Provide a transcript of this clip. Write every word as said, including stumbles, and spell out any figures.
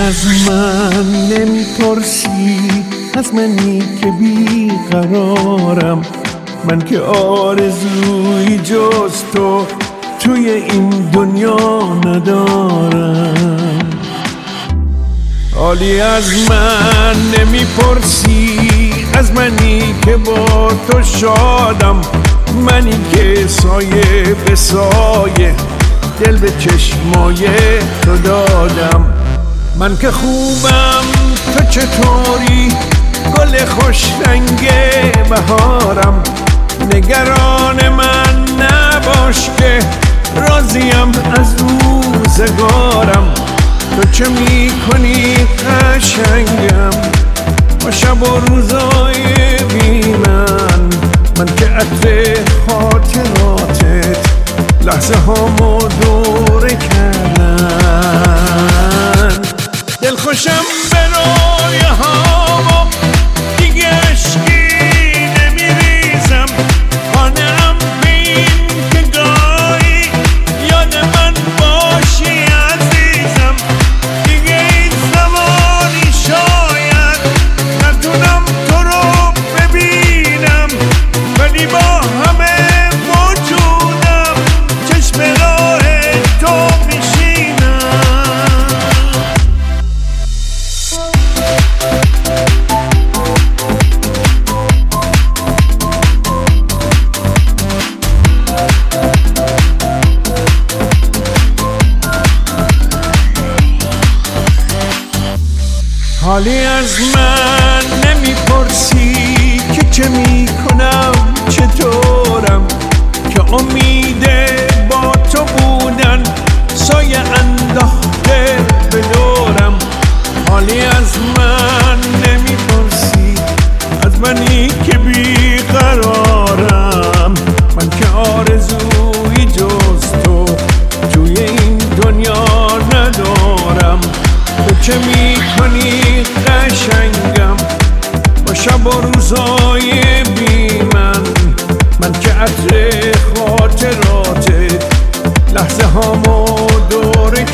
از من نمیپرسی، از منی که بیقرارم، من که آرزوی جز تو توی این دنیا ندارم. حالی از من نمیپرسی، از منی که با تو شادم، منی که سایه به سایه دل به چشمای تو دادم. من که خوبم، تو چطوری؟ گل خوش رنگ بهارم، نگران من نباش که راضیم از روزگارم. تو چه میکنی قشنگم با شب و روزای بی من، من که عطر خاطراتت لحظه هامو دوره کردن. دل خوشم به رویه هامو دیگه اشکی نمیریزم، خانه‌ام به این که گاهی یاد من باشی عزیزم. دیگه این زمانی شاید نتونم تو رو ببینم، ولی با همه وجودم چشم راه تو میشینم. حالی از من نمیپرسی که چه میکنم، چطورم، که امید با تو بودن سایه انداخته به دورم. حالی از من نمیپرسی، از منی که بیقرارم، من که آرزوی جز تو توی این دنیا ندارم. تو چه میکنی قشنگم با شب و روزای بی من، من که عطر خاطراتت لحظه هامو دوره